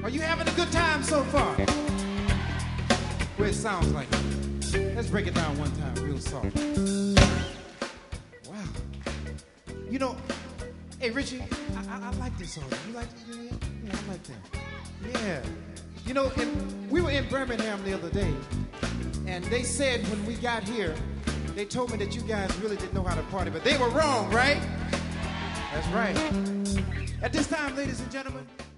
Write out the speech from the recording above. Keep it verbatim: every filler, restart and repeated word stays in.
Are you having a good time so far? Well, it sounds like it. Let's break it down one time, real soft. Wow. You know, hey, Richie, I, I, I like this song. You like it? Yeah, yeah, I like that. Yeah. You know, and we were in Birmingham the other day, and they said when we got here, they told me that you guys really didn't know how to party, but they were wrong, right? That's right. At this time, ladies and gentlemen,